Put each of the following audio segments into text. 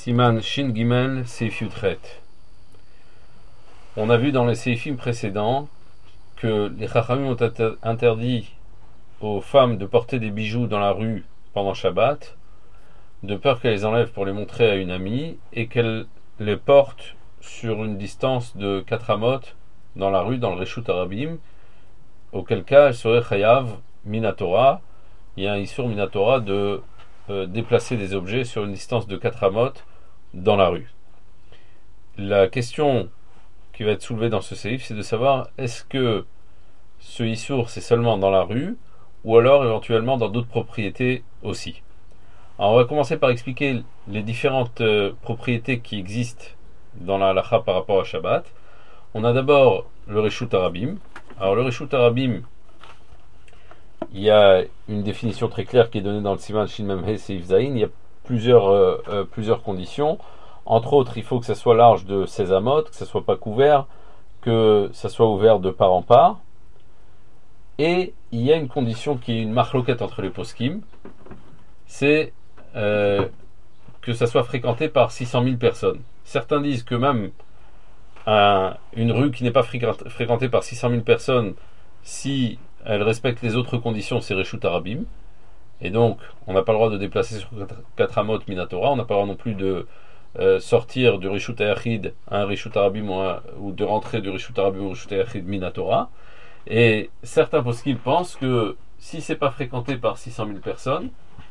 Siman Shin Gimel Seif Yudchet. On a vu dans les Seifim précédents que les Chachamim ont interdit aux femmes de porter des bijoux dans la rue pendant Shabbat, de peur qu'elles les enlèvent pour les montrer à une amie, et qu'elles les portent sur une distance de 4 amot dans la rue, dans le Reshut Arabim, auquel cas elles seraient Chayav Minatora. Il y a un Issur Minatora de déplacer des objets sur une distance de 4 amot dans la rue. La question qui va être soulevée dans ce séif, c'est de savoir est-ce que ce Issur c'est seulement dans la rue ou alors éventuellement dans d'autres propriétés aussi. Alors on va commencer par expliquer les différentes propriétés qui existent dans la halakha par rapport à Shabbat. On a d'abord le Reshut Arabim. Alors le Reshut Arabim, il y a une définition très claire qui est donnée dans le Siman Shin Memhe Seif Zayin. Il y a plusieurs conditions. Entre autres, il faut que ça soit large de 16 amot, que ça soit pas couvert, que ça soit ouvert de part en part. Et il y a une condition qui est une machloket entre les poskim, c'est que ça soit fréquenté par 600 000 personnes. Certains disent que même une rue qui n'est pas fréquentée par 600 000 personnes, si elle respecte les autres conditions, c'est Reshut Arabim. Et donc, on n'a pas le droit de déplacer sur 4 amot Minatora, on n'a pas le droit non plus de sortir du Reshut Hayachid à un Reshut Arabim ou de rentrer du Reshut Arabim au Reshut Hayachid Minatora. Et certains poskim pensent que si c'est pas fréquenté par 600 000 personnes,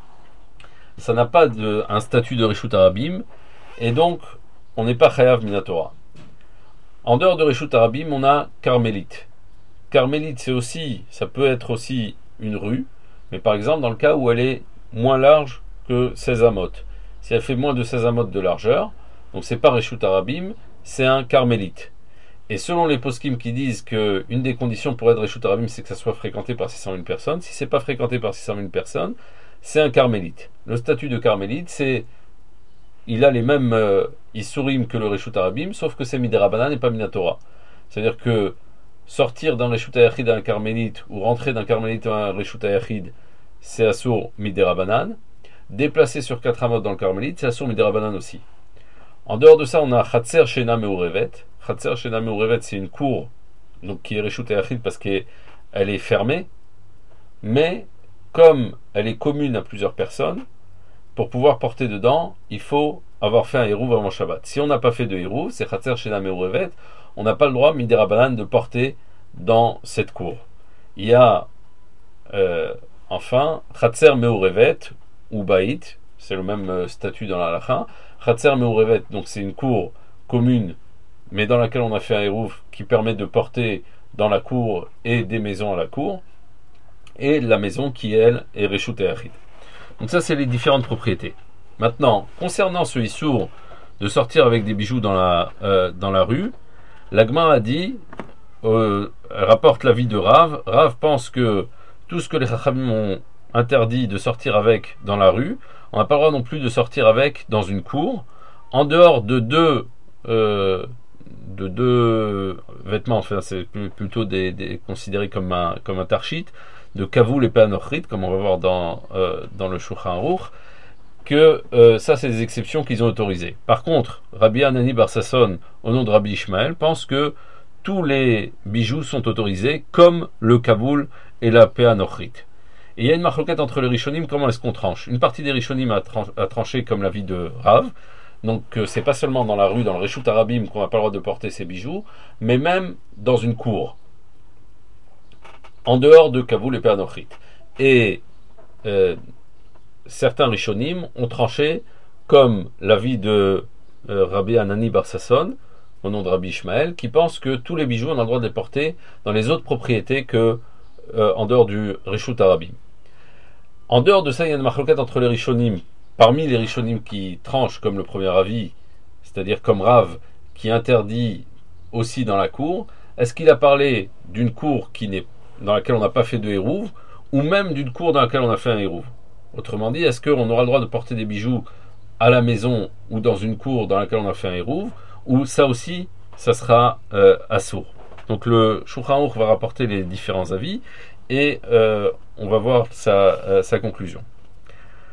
ça n'a pas un statut de Reshut Arabim, et donc on n'est pas Chayav Minatora. En dehors de Reshut Arabim, on a Carmélite. Carmélite, ça peut être aussi une rue, mais par exemple dans le cas où elle est moins large que 16 amot. Si elle fait moins de 16 amot de largeur, donc c'est pas Reshut Arabim, c'est un Carmélite. Et selon les poskim qui disent qu'une des conditions pour être Reshut Arabim, c'est que ça soit fréquenté par 600 000 personnes, si c'est pas fréquenté par 600 000 personnes, c'est un Carmélite. Le statut de Carmélite, il a les mêmes Isurim que le Reshut Arabim, sauf que c'est Midirabanan et pas Minatora. C'est-à-dire que sortir d'un Reshut Hayachid à un Carmélite ou rentrer d'un Carmélite à un Reshut Hayachid, c'est Asur Midirabanan. Déplacer sur 4 amot dans le Carmélite, c'est Asur Midirabanan aussi. En dehors de ça, on a Chatser Shena Meurevet. Chatser Shena Meurevet, c'est une cour donc, qui est Reshut Hayachid parce qu'elle est fermée, mais comme elle est commune à plusieurs personnes, pour pouvoir porter dedans, il faut avoir fait un hérouv avant Shabbat. Si on n'a pas fait de hérouv, c'est Chatser Shena Meurevet, on n'a pas le droit, Midirabanan, de porter dans cette cour. Il y a enfin Chatser Meurevet ou Baït, c'est le même statut dans la halakha. Chatser Meurevet, donc c'est une cour commune, mais dans laquelle on a fait un hérouv qui permet de porter dans la cour et des maisons à la cour, et la maison qui, elle, est Reshut Hayachid. Donc ça, c'est les différentes propriétés. Maintenant, concernant ce Issour de sortir avec des bijoux dans la rue, la Gemara a dit, elle rapporte l'avis de Rav. Rav pense que tout ce que les Chachamim ont interdit de sortir avec dans la rue, on n'a pas le droit non plus de sortir avec dans une cour, en dehors de deux vêtements, enfin c'est plutôt considéré comme un tarchit, de kavoul et peanochrit, comme on va voir dans le Shulchan Aruch, que ça c'est des exceptions qu'ils ont autorisées. Par contre, Rabbi Hanani Bar Sasson, au nom de Rabbi Ishmael, pense que tous les bijoux sont autorisés, comme le kavoul et la peanochrit. Et il y a une marloquette entre les Rishonim, comment est-ce qu'on tranche? Une partie des Rishonim a tranché comme l'avis de Rav, donc c'est pas seulement dans la rue, dans le Reshut Arabim qu'on n'a pas le droit de porter ces bijoux, mais même dans une cour, en dehors de kavoul et peanochrit. Et certains Rishonim ont tranché comme l'avis de Rabbi Hanani Bar Sasson, au nom de Rabbi Ishmael, qui pense que tous les bijoux on a le droit de les porter dans les autres propriétés que en dehors du Reshut Arabim. En dehors de ça, il y a une marloquette entre les Rishonim. Parmi les Rishonim qui tranchent comme le premier avis, c'est-à-dire comme Rav, qui interdit aussi dans la cour, est-ce qu'il a parlé d'une cour dans laquelle on n'a pas fait de hérouv, ou même d'une cour dans laquelle on a fait un hérouv? Autrement dit, est-ce qu'on aura le droit de porter des bijoux à la maison ou dans une cour dans laquelle on a fait un hérouv, ou ça aussi, ça sera assour? Donc le Shulchan Aruch va rapporter les différents avis et on va voir sa conclusion.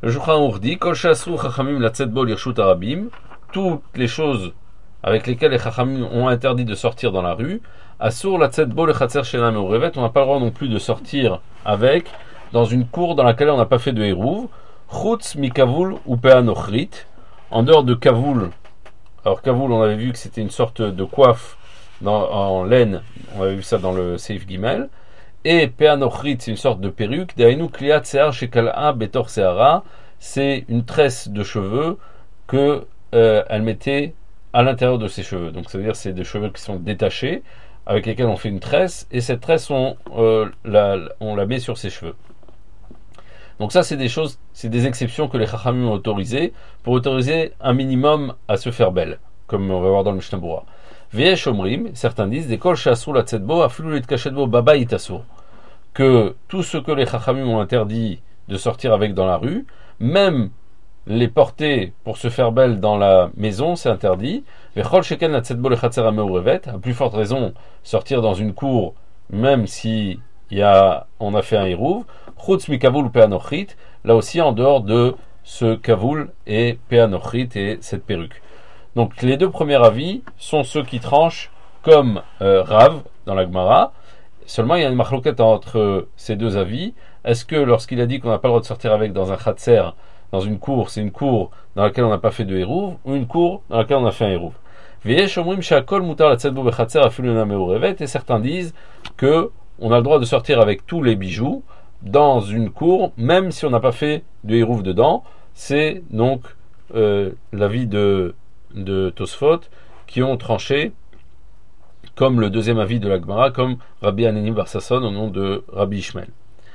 Le Shulchan Aruch dit Kol she'asru chachamim latzet bo lirshut harabim, toutes les choses avec lesquelles les chachamim ont interdit de sortir dans la rue, asur latzet bo lechatzer she'ena meurevet, on n'a pas le droit non plus de sortir avec dans une cour dans laquelle on n'a pas fait de hérouv, chutz mi kavul ou pe'anochrit, en dehors de kavul. Alors kavul, on avait vu que c'était une sorte de coiffe en laine, on avait vu ça dans le Seif Gimel, et pe'anochrit, c'est une sorte de perruque, dainu kliat se'ar shekal'a betor se'ara, c'est une tresse de cheveux que elle mettait à l'intérieur de ses cheveux. Donc ça veut dire que c'est des cheveux qui sont détachés, avec lesquels on fait une tresse, et cette tresse on la met sur ses cheveux. Donc ça c'est des choses, c'est des exceptions que les Chachamim ont autorisées pour autoriser un minimum à se faire belle, comme on va voir dans le Mishnah Berurah. V'yesh omrim, certains disent des kol she'asur latzet bo afilu litkashet bo babayit asur, que tout ce que les Chachamim ont interdit de sortir avec dans la rue, même les porter pour se faire belle dans la maison, c'est interdit. V'chol sheken latzet bo lechatzer hameurevet, à plus forte raison sortir dans une cour, même si on a fait un hérouv, chutz mi kavul pe'anochrit, là aussi en dehors de ce kavul et pe'anochrit et cette perruque. Donc les deux premiers avis sont ceux qui tranchent comme Rav dans la Gemara. Seulement il y a une machloket entre ces deux avis. Est-ce que lorsqu'il a dit qu'on n'a pas le droit de sortir avec dans un chatser, dans une cour, c'est une cour dans laquelle on n'a pas fait de hérouv, ou une cour dans laquelle on a fait un hérouv? V'yesh omrim she'akol mutar latzet bo bechatser afilu ena meurevet, et certains disent que on a le droit de sortir avec tous les bijoux dans une cour, même si on n'a pas fait de hérouv dedans. C'est donc l'avis de Tosfot qui ont tranché comme le deuxième avis de la Gemara, comme Rabbi Hanani bar Sasson au nom de Rabbi Ishmael.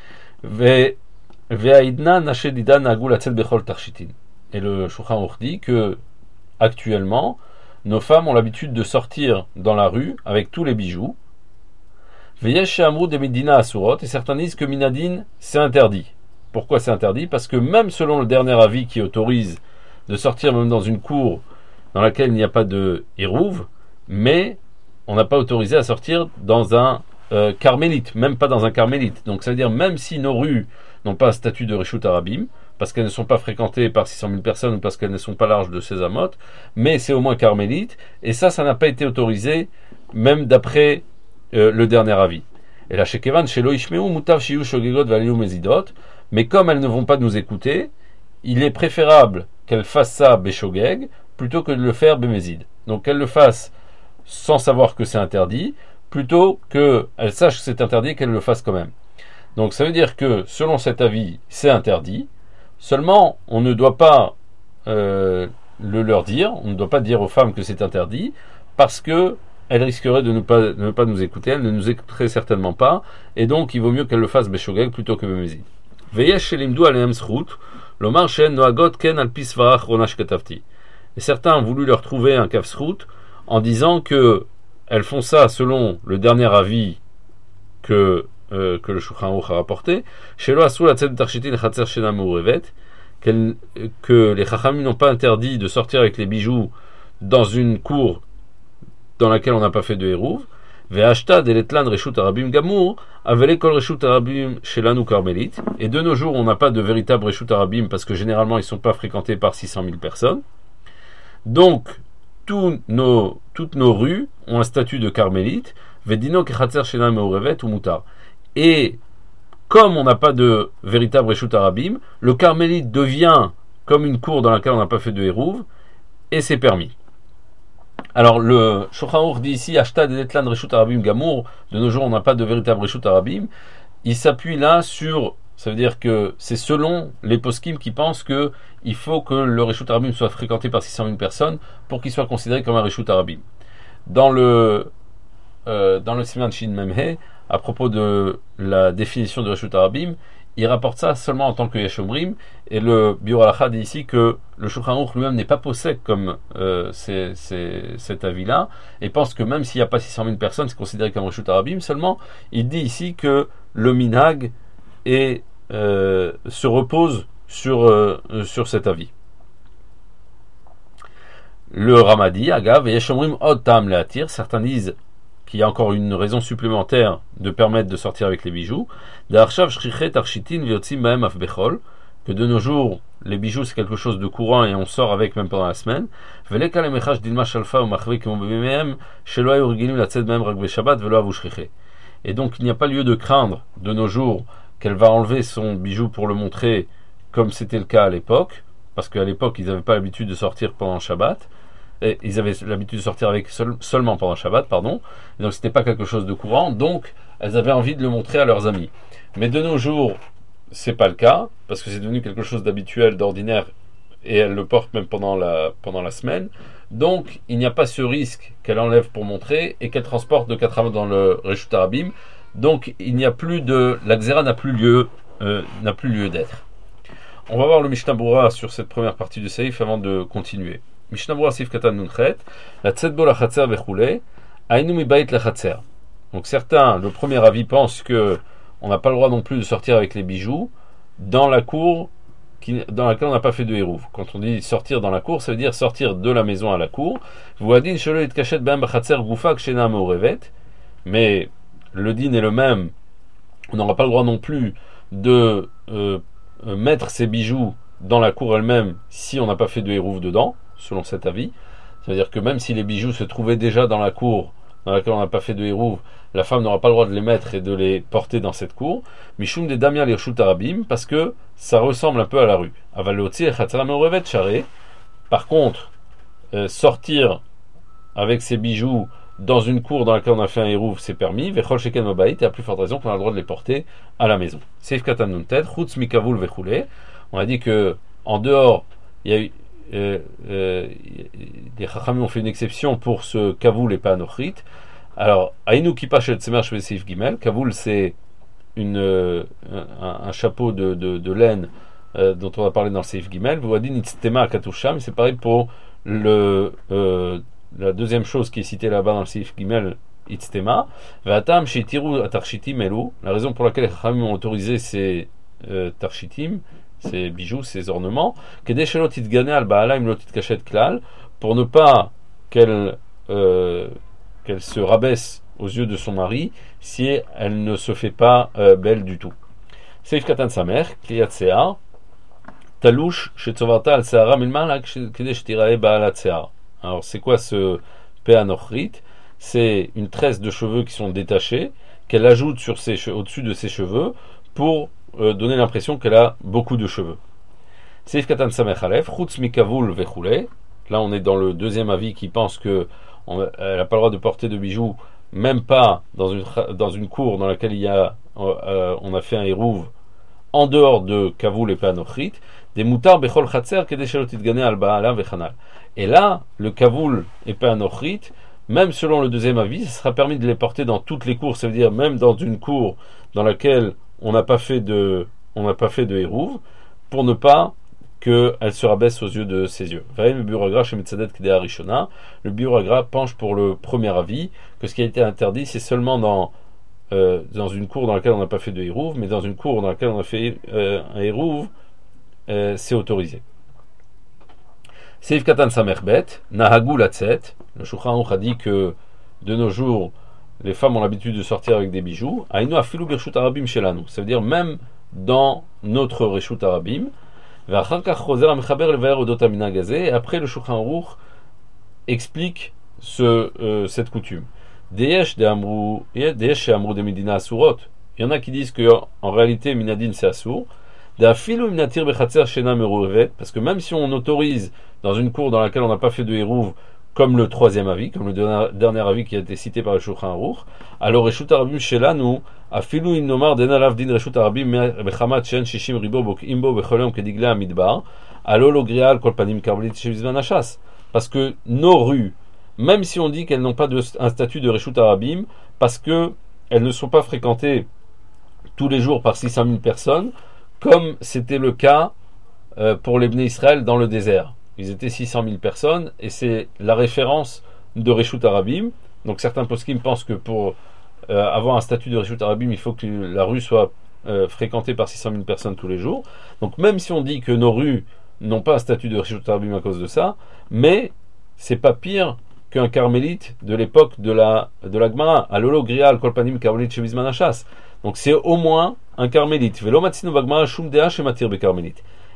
Ve'aidna nashedida nagu latzet bechol tarshitin. Et le Shulchan Aruch dit que actuellement nos femmes ont l'habitude de sortir dans la rue avec tous les bijoux. Veyesh she'amru de midina asurot, et certains disent que minadin c'est interdit. Pourquoi c'est interdit? Parce que même selon le dernier avis qui autorise de sortir même dans une cour dans laquelle il n'y a pas de hérouv, mais on n'a pas autorisé à sortir dans un carmélite, même pas dans un carmélite. Donc ça veut dire même si nos rues n'ont pas un statut de Reshut Harabim, parce qu'elles ne sont pas fréquentées par 600 000 personnes ou parce qu'elles ne sont pas larges de Sésamot, mais c'est au moins carmélite, et ça n'a pas été autorisé même d'après le dernier avis. Et là, chez Kevan, chez Loishmeu, Mutav Shiyu Shogegot Valiu Mezidot, mais comme elles ne vont pas nous écouter, il est préférable qu'elles fassent ça Beshogeg plutôt que de le faire Bemezid. Donc qu'elles le fassent sans savoir que c'est interdit, plutôt qu'elles sachent que c'est interdit et qu'elles le fassent quand même. Donc ça veut dire que selon cet avis, c'est interdit. Seulement, on ne doit pas le leur dire, on ne doit pas dire aux femmes que c'est interdit, parce que elles risqueraient de ne pas nous écouter, elles ne nous écouteraient certainement pas, et donc il vaut mieux qu'elles le fassent Beshogeg plutôt que Bemezid. Veyesh shelimdu alehem zchut, lomar shen noagot ken al pi svarach ronash katavti. Et certains ont voulu leur trouver un kaf zchut en disant que elles font ça selon le dernier avis que le Shulchan Aruch a rapporté, shelo asu latzet tarshitin chatzer shena meurevet, que les chachamim n'ont pas interdit de sortir avec les bijoux dans une cour dans laquelle on n'a pas fait de hérouv, ve'ashta deletlan reshut harabim gamur, avele kol reshut harabim shelanu karmelit, et de nos jours on n'a pas de véritable reshut harabim parce que généralement ils ne sont pas fréquentés par 600 000 personnes. Donc toutes nos rues ont un statut de carmélite, vedino kechatzer shena meurevet ou mutar. Et comme on n'a pas de véritable reshut harabim, le carmélite devient comme une cour dans laquelle on n'a pas fait de hérouv, et c'est permis. Alors le Shulchan Aruch dit ici Ashta deletlan reshut harabim gamour, de nos jours on n'a pas de véritable reshut harabim. Il s'appuie là sur, ça veut dire que c'est selon les poskim qui pensent que il faut que le reshut harabim soit fréquenté par 600 000 personnes pour qu'il soit considéré comme un reshut harabim. Dans le Siman Shin Memhe, à propos de la définition de reshut harabim, il rapporte ça seulement en tant que Yesh Omrim, et le Biur Halacha dit ici que le Shulchan Aruch lui-même n'est pas possède comme cet avis-là, et pense que même s'il n'y a pas 600 000 personnes, c'est considéré comme Reshut Harabim. Seulement, il dit ici que le minhag se repose sur cet avis. Le Ramadi, Agav, et Yesh Omrim od tam le'atir, certains disent qu'il y a encore une raison supplémentaire de permettre de sortir avec les bijoux, que que de nos jours, les bijoux c'est quelque chose de courant et on sort avec même pendant la semaine. Et donc il n'y a pas lieu de craindre de nos jours qu'elle va enlever son bijou pour le montrer comme c'était le cas à l'époque, parce qu'à l'époque ils n'avaient pas l'habitude de sortir pendant Shabbat, et ils avaient l'habitude de sortir avec seulement pendant Shabbat, pardon, et donc c'était pas quelque chose de courant, donc elles avaient envie de le montrer à leurs amis. Mais de nos jours, c'est pas le cas, parce que c'est devenu quelque chose d'habituel, d'ordinaire, et elle le porte même pendant la semaine. Donc, il n'y a pas ce risque qu'elle enlève pour montrer et qu'elle transporte de 4 amos dans le Reshut Harabim. Donc, il n'y a plus de... La Xéra n'a plus lieu d'être. On va voir le Mishnah Berurah sur cette première partie du Seif avant de continuer. Mishnah Berurah Seif Katan Nunchet, la Tzedbo la Chatzer Vechule, Ainu mi Bait la Chatzer. Donc, certains, le premier avis, pensent que on n'a pas le droit non plus de sortir avec les bijoux dans la cour dans laquelle on n'a pas fait de hérouv. Quand on dit sortir dans la cour, ça veut dire sortir de la maison à la cour. Mais le din est le même. On n'aura pas le droit non plus de mettre ses bijoux dans la cour elle-même si on n'a pas fait de hérouv dedans, selon cet avis. Ça veut dire que même si les bijoux se trouvaient déjà dans la cour dans laquelle on n'a pas fait de hérouv, la femme n'aura pas le droit de les mettre et de les porter dans cette cour. Mishum de Damia l'Irshut Harabim, parce que ça ressemble un peu à la rue. Par contre, sortir avec ses bijoux dans une cour dans laquelle on a fait un hérouv, c'est permis. Vechol sheken mobait, et à plus forte raison qu'on a le droit de les porter à la maison. Seif katan nuntet, chutz mikavul vechule. On a dit que en dehors, il y a eu les Chachamim ont fait une exception pour ce kavoul et pas anochrit. Alors, Aïnou Kippa Shel Tzemer Shel Seif Gimel, kavoul c'est un chapeau de laine dont on va parler dans le Seif Gimel. Vouadin Itztema Katusham, c'est pareil pour la deuxième chose qui est citée là-bas dans le Seif Gimel, Itztema. Vatam Shetiru Atarchitim Elu, la raison pour laquelle les Chachamim ont autorisé ces tarchitim, ces bijoux, ces ornements, pour ne pas qu'elle se rabaisse aux yeux de son mari si elle ne se fait pas belle du tout. Seif katan samer, kliyat se'ar, talouche shetzovarta al se'ara milmala kede shtirae ba'alat se'ar. Alors c'est quoi ce pe'anochrit? C'est une tresse de cheveux qui sont détachés, qu'elle ajoute au-dessus de ses cheveux pour donner l'impression qu'elle a beaucoup de cheveux. Seif katan samer alef, chutz mikavul vechule. Là on est dans le deuxième avis qui pense que elle n'a pas le droit de porter de bijoux, même pas dans une cour dans laquelle on a fait un hérouv en dehors de kavoul et panochrit, des moutards bechol chatzer kedeshelot itgane al ba'ala vechanal. Et là, le kavoul et panochrit, même selon le deuxième avis, ça sera permis de les porter dans toutes les cours, ça veut dire même dans une cour dans laquelle on n'a pas fait de hérouv, pour ne pas qu'elle se rabaisse aux yeux de ses yeux. Le Biur penche pour le premier avis, que ce qui a été interdit, c'est seulement dans une cour dans laquelle on n'a pas fait de hérouv, mais dans une cour dans laquelle on a fait un hérouv, c'est autorisé. Seif katan samerbet, nahagu latzet. Le Shulchan Aruch a dit que de nos jours, les femmes ont l'habitude de sortir avec des bijoux. Aïnu afilu birshut harabim shelanu. Ça veut dire même dans notre reshut harabim. Et après le Shulchan Aruch explique cette coutume. Il y en a qui disent qu'en réalité Minadin c'est Assour. Parce que même si on autorise dans une cour dans laquelle on n'a pas fait de hérouv, comme le troisième avis, comme le dernier avis qui a été cité par le Shulchan Aruch, alors Reshut Harabim Shelanu, afilu im nomar dena lav din Reshut Harabim bechamat shen shishim ribo bokim bo bechol yom kedigle hamidbar, alo lo gria al kol panim karmelit shevizvan hashas. Parce que nos rues, même si on dit qu'elles n'ont pas un statut de Reshut Harabim, parce que elles ne sont pas fréquentées tous les jours par 600 000 personnes, comme c'était le cas pour les Bnei Israël dans le désert. Ils étaient 600 000 personnes, et c'est la référence de Reshut Harabim. Donc certains poskim pensent que pour avoir un statut de Reshut Harabim, il faut que la rue soit fréquentée par 600 000 personnes tous les jours. Donc même si on dit que nos rues n'ont pas un statut de Reshut Harabim à cause de ça, mais c'est pas pire qu'un carmélite de l'époque de la Gemara. Alolo grial kolpanim karmelit shevizman hashas. Donc c'est au moins un carmélite. Velo matzinu bagmara shum dea shematir bekarmélite.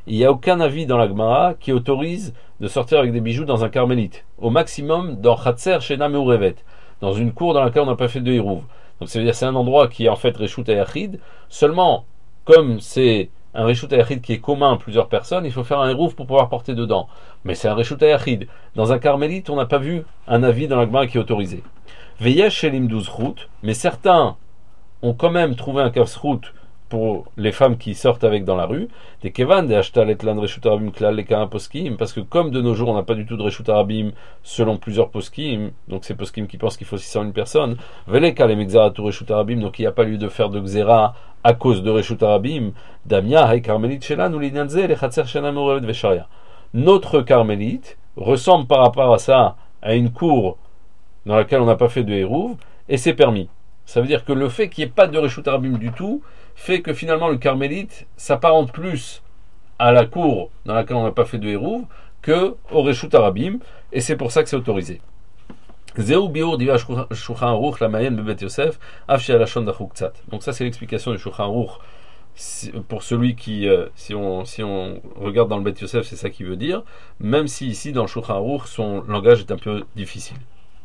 il n'y a aucun avis dans la Gemara qui autorise de sortir avec des bijoux dans un carmélite. Au maximum, dans Khatser Shena Meurevet, dans une cour dans laquelle on n'a pas fait de hirouv. Donc ça veut dire que c'est un endroit qui est en fait Reshut Hayachid. Seulement, comme c'est un Reshut Hayachid qui est commun à plusieurs personnes, il faut faire un hirouv pour pouvoir porter dedans. Mais c'est un Reshut Hayachid. Dans un carmélite, on n'a pas vu un avis dans la Gemara qui est autorisé. Veyesh Shelim 12 routes, mais certains ont quand même trouvé un kasrout pour les femmes qui sortent avec dans la rue, des kevan, des ashtal et lan reshut arabim klal les kain poskim, parce que comme de nos jours on n'a pas du tout de reshut arabim selon plusieurs poskim, donc c'est poskim qui pensent qu'il faut 601 personnes, veleka les mexaratu reshut arabim, donc il n'y a pas lieu de faire de xéra à cause de reshut arabim, damia hay carmélite shelan ou l'inyanze les chatser shena morevet vesharia. Notre carmélite ressemble par rapport à ça à une cour dans laquelle on n'a pas fait de hérouv, et c'est permis. Ça veut dire que le fait qu'il n'y ait pas de Reshut Arabim du tout fait que finalement le carmélite s'apparente plus à la cour dans laquelle on n'a pas fait de hérouv que au Reshut Arabim, et c'est pour ça que c'est autorisé. Zeu biur diva Shulchan Aruch la mayen bebet Yosef afshi alashon dachuktzat. Donc ça c'est l'explication du Shulchan Aruch pour celui qui, si on regarde dans le Bet Yosef, c'est ça qu'il veut dire, même si ici dans le Shulchan Aruch son langage est un peu difficile.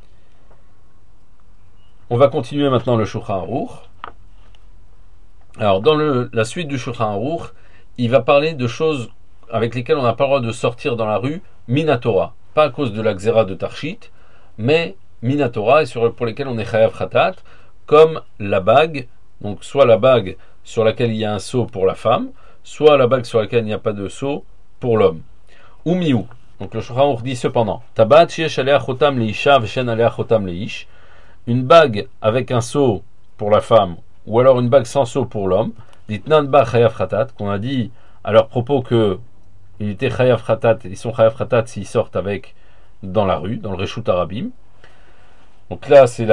On va continuer maintenant le Shulchan Aruch. Alors, dans la suite du Shulchan Aruch, il va parler de choses avec lesquelles on n'a pas le droit de sortir dans la rue, Minatora. Pas à cause de la Xéra de Tarshit, mais Minatora, et pour lesquelles on est Chayav Khatat, comme la bague, donc soit la bague sur laquelle il y a un sceau pour la femme, soit la bague sur laquelle il n'y a pas de sceau pour l'homme. Ou miou. Donc le Shulchan Aruch dit cependant, Tabat sheyesh alea chotam leisha veshen alea chotam leish. Une bague avec un sceau pour la femme, ou alors une bague sans sceau pour l'homme, dit Nanba Chayav Khatat, qu'on a dit à leur propos que ils étaient Chayav Khatat, ils sont Chayav Khatat s'ils sortent avec dans la rue, dans le Reshut Arabim. Donc là, c'est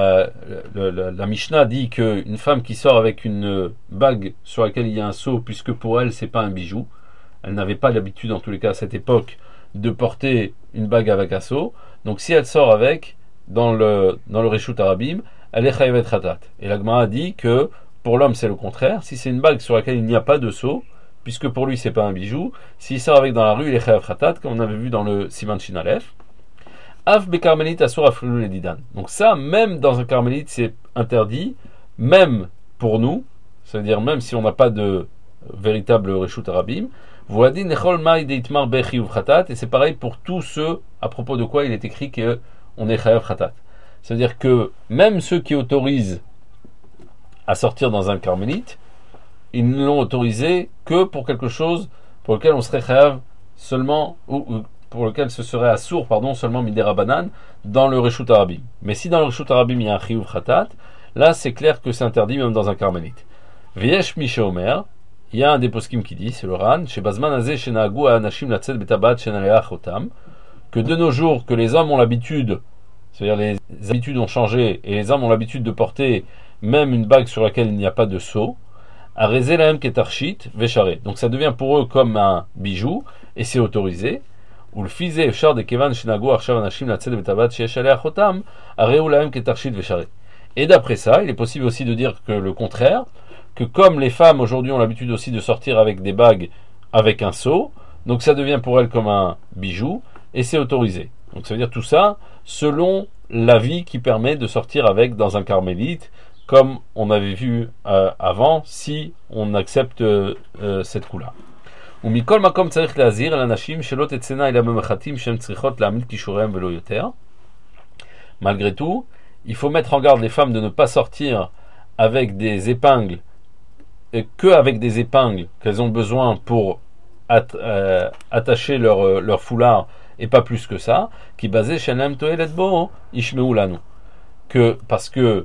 la Mishnah dit qu'une femme qui sort avec une bague sur laquelle il y a un sceau, puisque pour elle, c'est pas un bijou, elle n'avait pas l'habitude, en tous les cas à cette époque, de porter une bague avec un sceau. Donc si elle sort avec, dans le Reshut Arabim, elle est Chayavet Khatat. Et la Gemara dit que pour l'homme c'est le contraire. Si c'est une bague sur laquelle il n'y a pas de sceau, puisque pour lui c'est pas un bijou, s'il sort avec dans la rue, il est Chayav Khatat, comme on avait vu dans le Siman Shin Aleph. Av be Carmélite asur aflulu le didan. Donc ça, même dans un carmélite, c'est interdit, même pour nous, c'est-à-dire même si on n'a pas de véritable Reshut Arabim. Voadi nechol maï deitmar bechi khatat, et c'est pareil pour tous ceux à propos de quoi il est écrit que on est Chayav Khatat. C'est-à-dire que même ceux qui autorisent à sortir dans un carmélite, ils ne l'ont autorisé que pour quelque chose pour lequel on serait Chayav seulement, ou pour lequel ce serait assour, seulement Midera Banan, dans le Reshut Arabim. Mais si dans le Reshut Arabim il y a un Chiyuv Khatat, là c'est clair que c'est interdit même dans un carmélite. Viesh Mishe Omer, il y a un des poskim qui dit, c'est le Ran, chez Bazman Azeh Shenagu Anashim Latzet Betabat Shenalea Chotam, que de nos jours, que les hommes ont l'habitude, c'est-à-dire les habitudes ont changé, et les hommes ont l'habitude de porter même une bague sur laquelle il n'y a pas de sceau, à Rezelahem Ketarshit Veshare. Donc ça devient pour eux comme un bijou, et c'est autorisé. Ou le fizé Efshar de Kevan Shinago Arshav Anashim Latzed Betabat Sheshalea Chotam, à Reulahem Ketarshit Veshare. Et d'après ça, il est possible aussi de dire que le contraire, que comme les femmes aujourd'hui ont l'habitude aussi de sortir avec des bagues avec un sceau, donc ça devient pour elles comme un bijou, et c'est autorisé. Donc ça veut dire tout ça selon l'avis qui permet de sortir avec dans un carmélite, comme on avait vu avant, si on accepte cette coup-là. Ou mikol makom tzarich leazir el anashim shelo tetzena ela b'mechatim shem tzrichot la'amid kishurehem velo yoter. Malgré tout, il faut mettre en garde les femmes de ne pas sortir avec des épingles, que avec des épingles qu'elles ont besoin pour attacher leur foulard, et pas plus que ça, qui basait Shenem Toelet Bo Ishmeu Lanu. Parce que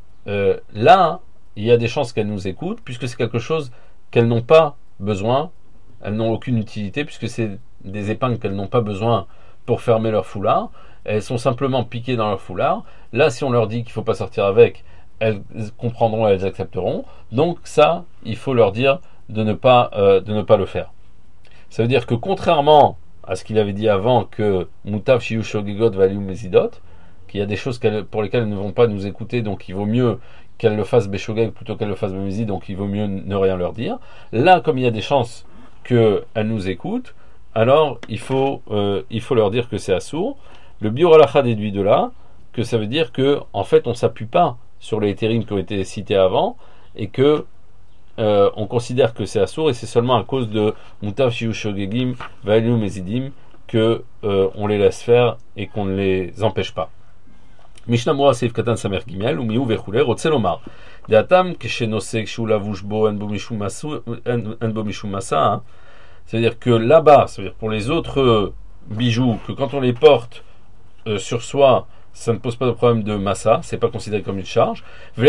là, il y a des chances qu'elles nous écoutent, puisque c'est quelque chose qu'elles n'ont pas besoin, elles n'ont aucune utilité, puisque c'est des épingles qu'elles n'ont pas besoin pour fermer leur foulard, elles sont simplement piquées dans leur foulard. Là, si on leur dit qu'il ne faut pas sortir avec, elles comprendront et elles accepteront. Donc ça, il faut leur dire de ne pas le faire. Ça veut dire que contrairement à ce qu'il avait dit avant, que Mutav Shiyu Shogegot Valium Mesidot, qu'il y a des choses pour lesquelles elles ne vont pas nous écouter, donc il vaut mieux qu'elles le fassent Beshogeg plutôt qu'elles le fassent Bemezi, donc il vaut mieux ne rien leur dire. Là, comme il y a des chances qu'elles nous écoutent, alors il faut leur dire que c'est assourd. Le Biur Halacha déduit de là que ça veut dire que en fait on s'appuie pas sur les hétérim qui ont été cités avant et que on considère que c'est assourd et c'est seulement à cause de Mutav Shiu Shogegim Vaelu Mezidim que on les laisse faire et qu'on ne les empêche pas. Mishnah Moura Seif Katan Samer Gimel ou Miou Vechule Rotzelomar Deatam Keshenosek Shu Lavush Bo En Bo Mishum Masa. C'est-à-dire que là-bas, c'est-à-dire pour les autres bijoux, que quand on les porte sur soi, ça ne pose pas de problème de massa, c'est pas considéré comme une charge.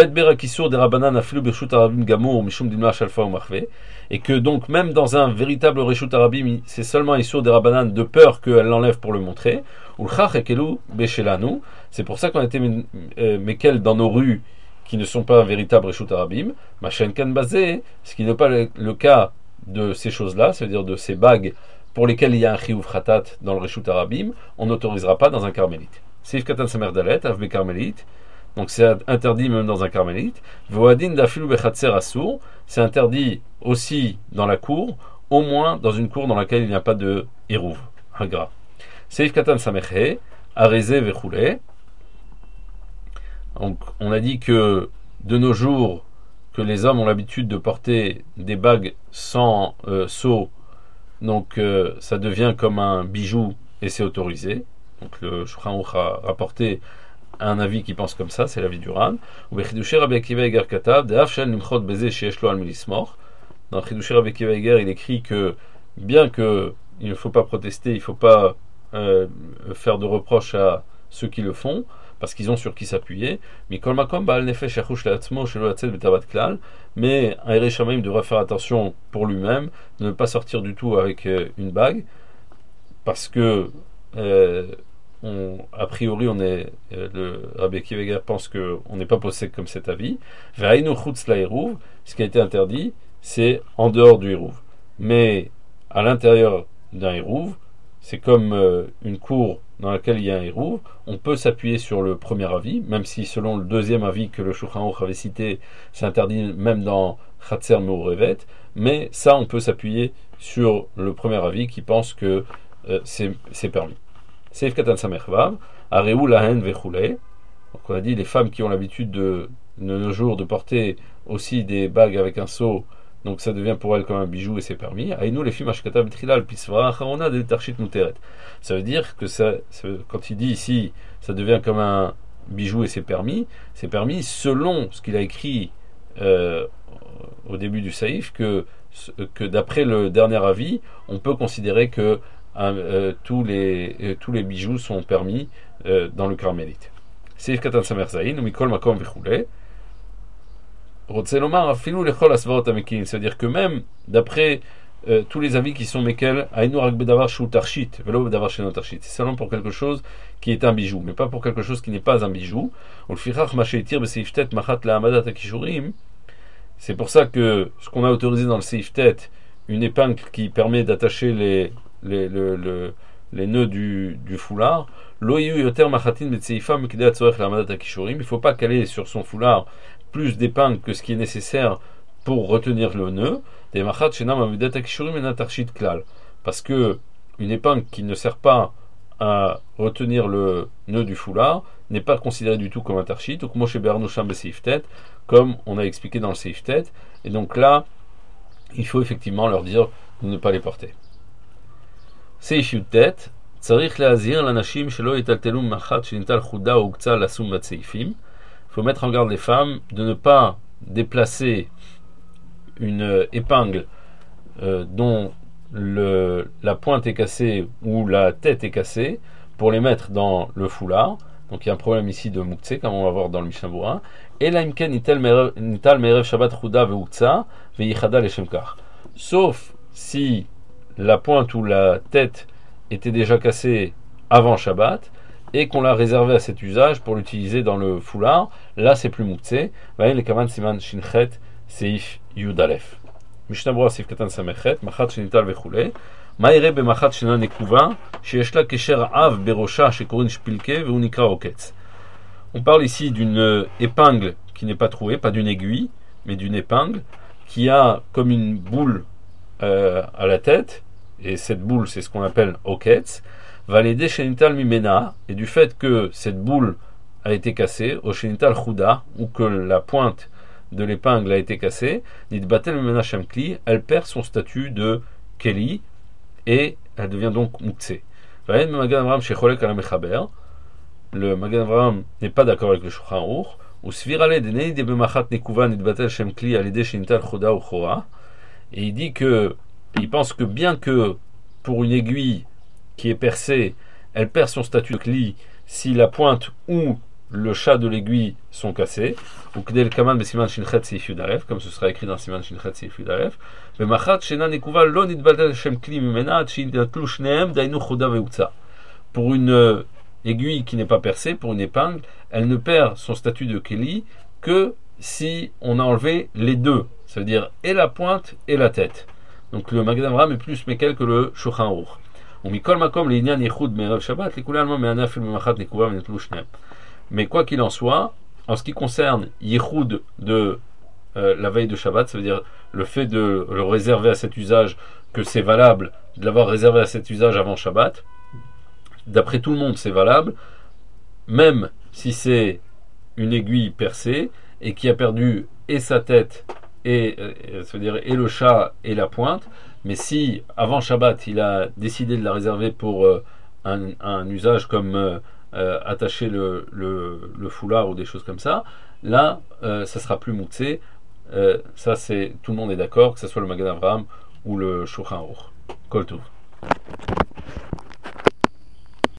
Et que donc même dans un véritable reshut arabim, c'est seulement isur des rabanan de peur qu'elle l'enlève pour le montrer. C'est pour ça qu'on a été mekel dans nos rues qui ne sont pas un véritable reshut arabim. Machen kan basé, ce qui n'est pas le cas de ces choses-là, c'est-à-dire de ces bagues pour lesquelles il y a un chiyuv khatat dans le reshut arabim, on n'autorisera pas dans un carmélite. Seif katan samer dalet, avbe carmélite, donc c'est interdit même dans un carmélite. Voadin dafilu bechatser assour, c'est interdit aussi dans la cour, au moins dans une cour dans laquelle il n'y a pas de hérouv, un gras. Seif katan samerhe, areze vechule. Donc on a dit que de nos jours, que les hommes ont l'habitude de porter des bagues sans sceau, donc ça devient comme un bijou et c'est autorisé. Donc le Shulchan Aruch a rapporté un avis qui pense comme ça, c'est l'avis du Ran. Dans Chidushei Rabbi Akiva Eiger Katav, De'af shel nimchot beze sheyesh lo al milismor. Dans Chidushei Rabbi Akiva Eiger, il écrit que bien que il ne faut pas protester, il ne faut pas faire de reproches à ceux qui le font, parce qu'ils ont sur qui s'appuyer. Mais un Erech Shamayim devra faire attention pour lui-même, de ne pas sortir du tout avec une bague, parce que a priori, le Rabbi Akiva Eiger pense qu'on n'est pas possédé comme cet avis. Ce qui a été interdit, c'est en dehors du hérouv. Mais à l'intérieur d'un hérouv, c'est comme une cour dans laquelle il y a un hérouv, on peut s'appuyer sur le premier avis, même si selon le deuxième avis que le Shulchan Aruch avait cité, c'est interdit même dans Chatser Meurevet, mais ça on peut s'appuyer sur le premier avis qui pense que c'est permis. Seif Katan Samervav, Areu Lahen Vechule. Donc on a dit les femmes qui ont l'habitude de nos jours de porter aussi des bagues avec un seau, donc ça devient pour elles comme un bijou et c'est permis. Aïnou les filles Ashkata Betrila Pisvara Acharona de Tarshit Muteret. Ça veut dire que quand il dit ici, ça devient comme un bijou et c'est permis selon ce qu'il a écrit au début du Saïf, que d'après le dernier avis, on peut considérer que tous les bijoux sont permis dans le carmélite. Seif Katan Samer Zayin, Mikol Makom Vechule. C'est-à-dire que même d'après tous les avis qui sont mekel, c'est seulement pour quelque chose qui est un bijou, mais pas pour quelque chose qui n'est pas un bijou. C'est pour ça que ce qu'on a autorisé dans le Seif Tet, une épingle qui permet d'attacher les nœuds du foulard, il ne faut pas caler sur son foulard plus d'épingles que ce qui est nécessaire pour retenir le nœud, parce que une épingle qui ne sert pas à retenir le nœud du foulard n'est pas considérée du tout comme un tarshit, comme on a expliqué dans le Seif Tet, et donc là il faut effectivement leur dire de ne pas les porter. Seif Yutet, צריך להזהיר לאנשים שלא יטלטלו מחט שניטל חודה או הוקצה לסום בצעיפים. Il faut mettre en garde les femmes de ne pas déplacer une épingle dont la pointe est cassée ou la tête est cassée pour les mettre dans le foulard. Donc il y a un problème ici de mouktsé, comme on va voir dans le Mishnah Berurah. Et la imken nital merev shabbat chuda veukza veyichada leshem kach. Sauf si la pointe ou la tête était déjà cassée avant Shabbat et qu'on l'a réservé à cet usage pour l'utiliser dans le foulard, là c'est plus mouktsé. Vaïn le kavan siman shinchet seif yudalef. Mishnah Berurah seif katan samechet machat shenital vechule. Ma'ire b'machat shena nekuva sheyesh la kesher av berosha shekorin shpilke ve'u nikra oketz. On parle ici d'une épingle qui n'est pas trouée, pas d'une aiguille, mais d'une épingle qui a comme une boule à la tête, et cette boule, c'est ce qu'on appelle oketz, va l'aider shenital mimena, et du fait que cette boule a été cassée, au shenital chouda, ou que la pointe de l'épingle a été cassée, nitbatel mimena shamkli, elle perd son statut de keli, et elle devient donc mukse. Le Magen Avraham n'est pas d'accord avec le Shulchan Aruch. Ou svirale de nei de bemachat nekuva nitbatel shem kli alide shenital choda ou chora. Et il dit que il pense que bien que pour une aiguille qui est percée, elle perd son statut de kli si la pointe ou le chat de l'aiguille sont cassés, ou kdel kaman besiman shinchet seif yudalef, comme ce sera écrit dans siman shinchet seif yudalef, bemachat shena nekuva lo nitbatel shem kli mimena shinatlu shneem dainu choda veutza. Pour une aiguille qui n'est pas percée, pour une épingle, elle ne perd son statut de keli que si on a enlevé les deux, ça veut dire et la pointe et la tête. Donc le Magen Avraham est plus méquel que le Shulchan Aruch. Mais quoi qu'il en soit, en ce qui concerne yichud de la veille de Shabbat, ça veut dire le fait de le réserver à cet usage, que c'est valable de l'avoir réservé à cet usage avant Shabbat, d'après tout le monde c'est valable, même si c'est une aiguille percée et qui a perdu et sa tête et ça veut dire et le chat et la pointe, mais si avant Shabbat il a décidé de la réserver pour un usage comme attacher le foulard ou des choses comme ça, là ça sera plus moutsé. Ça c'est tout le monde est d'accord, que ce soit le Magen Avraham ou le Shulchan Aruch. Kol Tov.